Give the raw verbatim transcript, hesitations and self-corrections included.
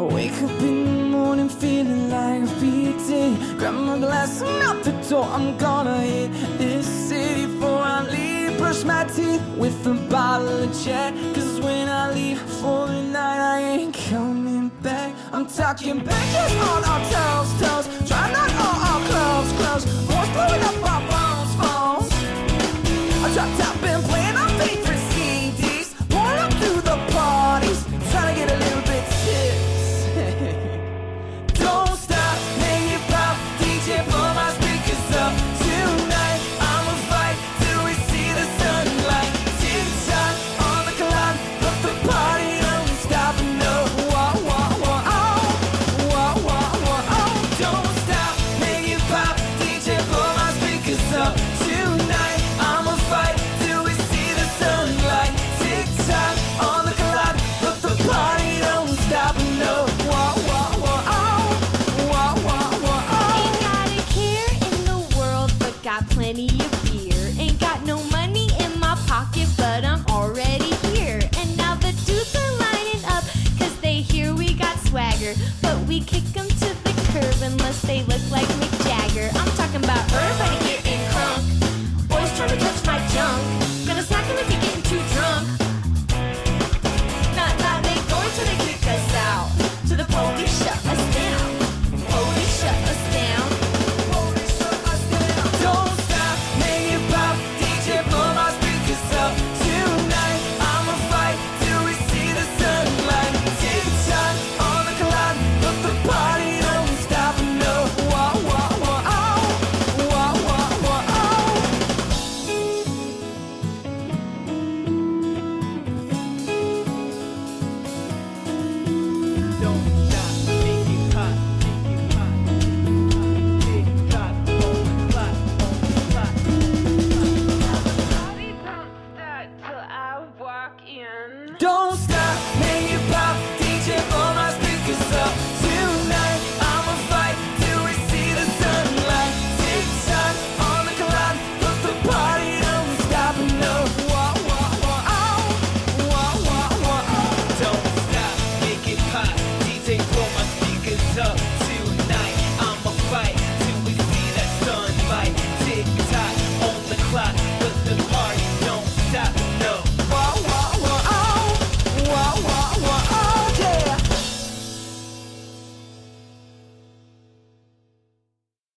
Wake up in the morning feeling like a B T. Grab my glass, I'm out the door. I'm gonna hit this city before I leave. Brush my teeth with a bottle of Jack, cause when I leave for the night I ain't coming back. I'm talking pictures on our toes, toes. Try not all our clothes, clothes. Boys blowing up our phones, phones. I dropped out, been playing our favorite C Ds. Pouring up through the parties, trying to get a little bit tips. Don't stop, make it pop, D J blow my speakers up. Tonight, I'ma fight till we see the sunlight. Tick-tock on the clock, but the party don't stop. No, wah, wah, wah, oh. Wah, wah, wah, oh. Don't stop, make it pop, D J blow my speakers up. Tonight, I'ma fight till we see the sunlight. Tick-tock on the clock, but the party don't stop. No, wah, wah, wah, oh. Wah, wah, wah, oh. Ain't got a care in the world, but got plenty of beer. Ain't got no money in my pocket, but I'm already here. And now the dudes are lining up, cause they hear we got swagger. But we kick them to the curb unless they